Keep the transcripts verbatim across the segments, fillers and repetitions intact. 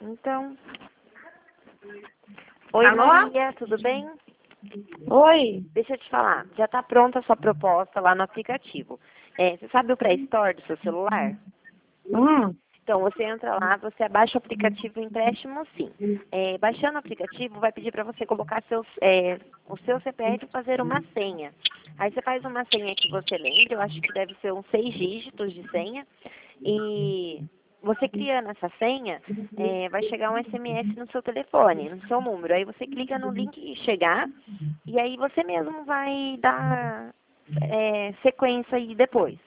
Então. Oi, Alô? Maria, tudo bem? Oi. Deixa eu te falar, já está pronta a sua proposta lá no aplicativo. É, você sabe o Play Store do seu celular? Hum. Então, você entra lá, você abaixa o aplicativo Empréstimo Sim. É, baixando o aplicativo, vai pedir para você colocar seus, é, o seu C P F e fazer uma senha. Aí você faz uma senha que você lembra, eu acho que deve ser uns seis dígitos de senha. E você criando essa senha, é, vai chegar um S M S no seu telefone, no seu número. Aí você clica no link chegar e aí você mesmo vai dar é, sequência aí depois.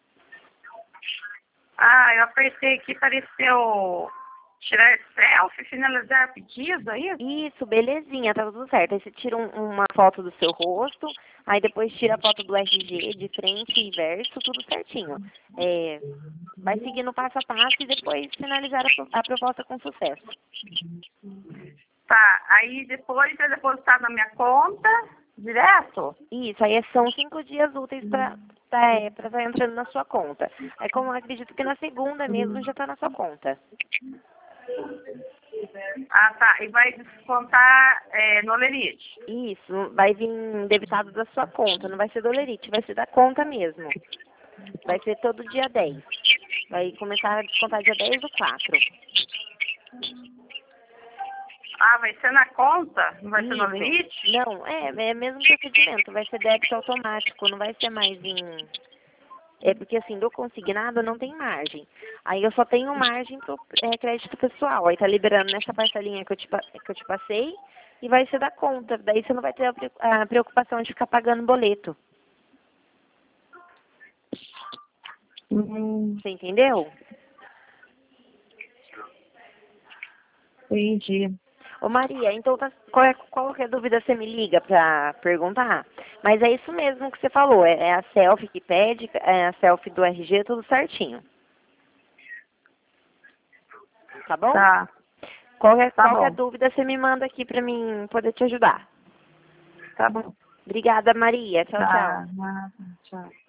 Ah, eu apertei aqui, apareceu tirar selfie, finalizar pedido, é isso? Isso, belezinha, tá tudo certo. Aí você tira um- uma foto do seu rosto, aí depois tira a foto do R G de frente e verso, tudo certinho. É, vai seguindo passo a passo e depois finalizar a, pro- a proposta com sucesso. Tá, aí depois é depositado na minha conta, direto? Isso, aí são cinco dias úteis para tá, é, pra tá entrando na sua conta. Aí como eu acredito que na segunda mesmo já tá na sua conta. Ah, tá, e vai descontar é, no Lerite. Isso, vai vir debitado da sua conta, não vai ser do Lerite, vai ser da conta mesmo. Vai ser todo dia dez. Vai começar a descontar dia dez do quatro. Ah, vai ser na conta? Não vai ser no Isso. Lerite? Não, é, é o mesmo procedimento, vai ser débito automático, não vai ser mais em... É porque assim, do consignado não tem margem. Aí eu só tenho margem pro é, crédito pessoal. Aí tá liberando nessa parcelinha que eu, te, pa- que eu te passei e vai ser da conta. Daí você não vai ter a pre- a preocupação de ficar pagando boleto. Hum, Você entendeu? entendi. Ô Maria, então tá, qual é, qualquer dúvida você me liga pra perguntar? Mas é isso mesmo que você falou, é, é a selfie que pede, é a selfie do R G, tudo certinho. Tá bom? Tá, Qualquer, tá qualquer bom. dúvida você me manda aqui pra mim poder te ajudar. Tá bom. Obrigada, Maria. Tchau, tchau. Tá, nada, tchau.